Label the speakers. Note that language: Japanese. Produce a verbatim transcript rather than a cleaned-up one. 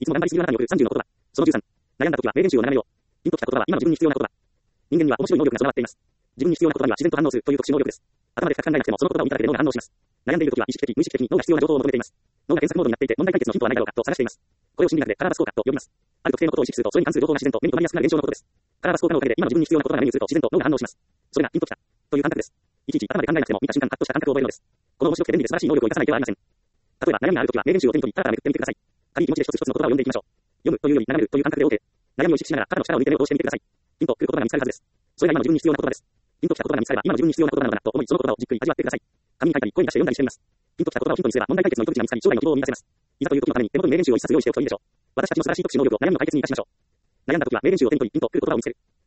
Speaker 1: いつも頑張りすぎるあなたによるさんじゅうの言葉。そのじゅうさん。悩んだ時は名言集を眺めよう。ピンときた言葉は今の自分に必要な言葉。人間には面白い能力が備わっています。自分に必要な言葉には自然と反応するという特殊能力です。頭で深く考えなくてもその言葉を見ただけで脳が反応します。悩んでいる時は意識的、無意識的に脳が必要な情報を求めています。脳が検索モードになっていて問題解決のヒントはないだろうかと探しています。これを心理学でカラーバス効果と呼びます。ある特定のことを意識するとそれに関する情報が自然と目に留まりやすくなる現象のことです。カラーバス効果のおかげで今の自分に必要な言葉が目に映ると自然と脳が反応します。それがピンときたという感覚です。いちいち頭で考えなくても見た瞬間パッとした感覚を覚えるのです。この面白くて便利で素晴らしい能力を生かさない手はありません。例えば悩みがある時は名言集を手に取りパラパラめくってみてください。軽い気持ちで一つ一つの言葉を読んでいきましょう。読むというより眺めるという感覚で OK。悩みを意識しながら肩の力を抜いて目を通してみてください。ピンとくる言葉が見つかるはずです。それが今の自分に必要な言葉です。ピンときた言葉が見つかれば今の自分に必要な言葉なのだなと思いその言葉をじっくり味わってください。紙に書いたり声に出して読んだりしてみます。ピンときた言葉をヒントにすれば問題解決の糸口が見つかり将来の希望を見出せます。いざという時のために手元に名言集を一冊用意しておくといいでしょう。私たちの素晴らしい特殊能力を悩みの解決に生かしましょう。悩んだ時は名言集を手に取りピンとくる言葉を見つける。